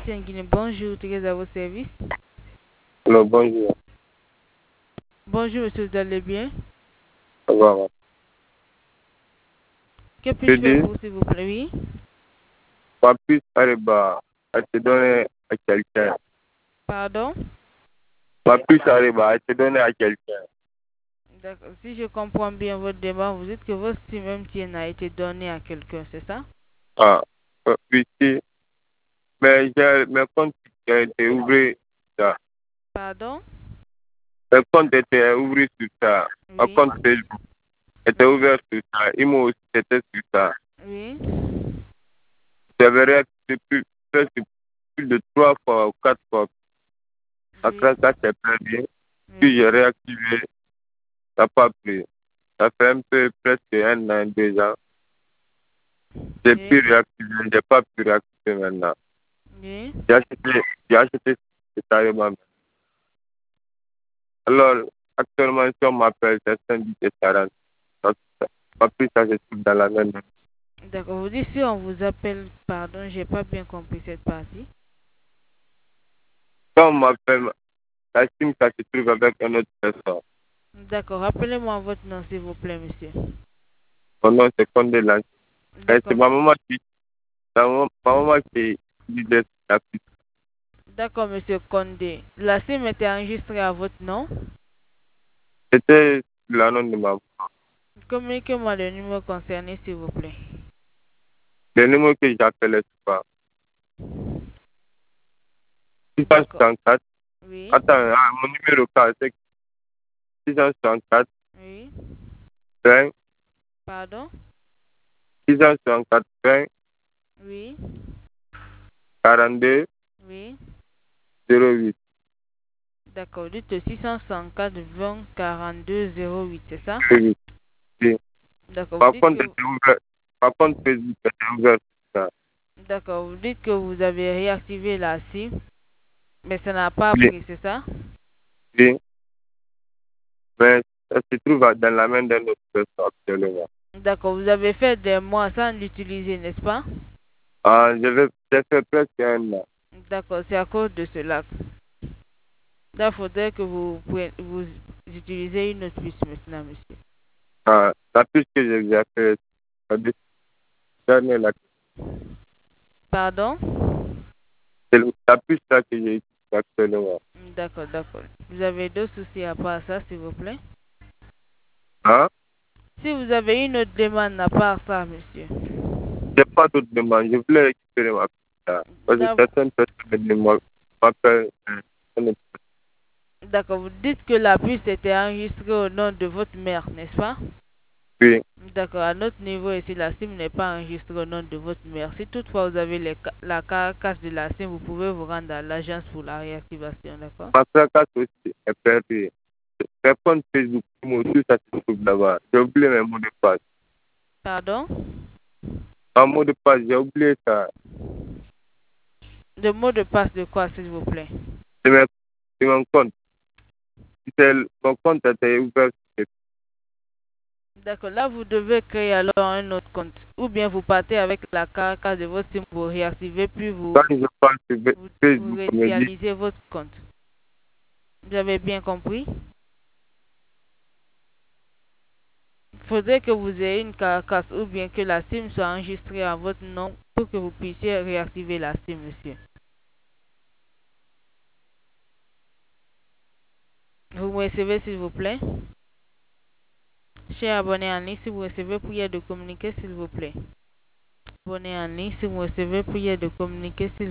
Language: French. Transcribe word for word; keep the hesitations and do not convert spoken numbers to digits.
M. Nguyen, bonjour, très à vos services. Alors, bonjour. Bonjour, monsieur, vous allez bien? Au revoir. Que Je puis-je faire dis, pour vous, s'il vous plaît? Oui. Papus Areba a été donné à quelqu'un. Pardon? Papus Areba a été donné à quelqu'un. D'accord. Si je comprends bien votre demande, vous dites que votre SIM M T N a été donné à quelqu'un, c'est ça? Ah, euh, oui, si. Mais j'ai mes comptes ont été ouverts sur ça. Pardon? Mes comptes étaient ouverts sur ça. Mon Oui. compte Facebook était Oui. ouvert sur ça. Imo aussi était sur ça. Oui. J'avais réactivé plus, presque plus de trois fois ou quatre fois. Oui. Après ça, c'est perdu. Puis Oui. j'ai réactivé. Ça n'a pas pris. Ça fait un peu presque un an, deux ans. J'ai pu Oui. réactiver, je n'ai pas pu réactiver maintenant. Oui. J'ai acheté, j'ai acheté ce carrément. Alors, actuellement, si on m'appelle, c'est cent dix et quarante. Donc, pas plus, ça se trouve dans la même. D'accord. Vous dites si on vous appelle, pardon, j'ai pas bien compris cette partie. Quand on m'appelle, la SIM, ça se trouve avec un autre personne. D'accord. Rappelez-moi votre nom, s'il vous plaît, monsieur. Mon nom, c'est Condé Lance. Et c'est D'accord. ma maman qui, c'est ma ma maman qui disait la plus. D'accord, monsieur Condé. La SIM était enregistrée à votre nom. C'était le nom de ma maman. Communiquez-moi le numéro concerné, s'il vous plaît. Le numéro que j'appelais, c'est pas D'accord. six cent soixante-quatre. Oui. Attends, ah, mon numéro carte, c'est six cent soixante-quatre, Oui. vingt, Pardon? six cent soixante-quatre, vingt, Oui. quarante-deux, Oui. zéro huit. D'accord. Dites six cent soixante-quatre vingt quarante-deux zéro huit, c'est ça? Oui, oui. D'accord. Vous Par dites contre, que c'est ouvert. Par contre, Facebook est ouvert. Ça. d'accord. Vous dites que vous avez réactivé la SIM, mais ça n'a pas Oui, pris, c'est ça? oui. Mais ça se trouve dans la main d'un autre personne actuellement. D'accord. Vous avez fait des mois sans l'utiliser, n'est-ce pas? Ah, je vais, j'ai fait presque un an. D'accord. C'est à cause de cela. Là, il faudrait que vous, preniez- vous utilisez une autre puce maintenant, monsieur. Ah, la puce que j'ai fait, ça dit- dernière là, Pardon? c'est le- la puce là que j'ai utilisée actuellement. D'accord, d'accord. Vous avez d'autres soucis à part ça, s'il vous plaît? Hein? Si vous avez une autre demande à part ça, monsieur. J'ai pas d'autre demande. Je voulais récupérer ma puce là. Parce que Là, certaines personnes me- m'appellent. euh, un autre- d'accord, vous dites que la puce était enregistrée au nom de votre mère, n'est-ce pas? Oui, D'accord, à notre niveau ici, la SIM n'est pas enregistrée au nom de votre mère. Si toutefois vous avez les ca- la carcasse de la SIM, vous pouvez vous rendre à l'agence pour la réactivation, d'accord? ma fracasse aussi est perdue. Mes comptes Facebook, mon tout ça se trouve là-bas. J'ai oublié mes mots de passe. Pardon? Un mot de passe, j'ai oublié ça. Le mot de passe de quoi, s'il vous plaît? C'est mes- c'est mon compte. C'est le- mon compte était ouvert. D'accord, là vous devez créer alors un autre compte. Ou bien vous partez avec la carcasse de votre SIM, vous réactivez, puis vous, Quand je parle sur Fe- vous, vous Facebook, on me dit, réinitialisez votre compte. Vous avez bien compris? Il faudrait que vous ayez une carcasse ou bien que la SIM soit enregistrée à votre nom pour que vous puissiez réactiver la SIM, monsieur. Vous me recevez, s'il vous plaît? Cher abonné en ligne, si vous recevez, prière de communiquer, s'il vous plaît. Abonné en ligne, si vous recevez, prière de communiquer, s'il vous plaît.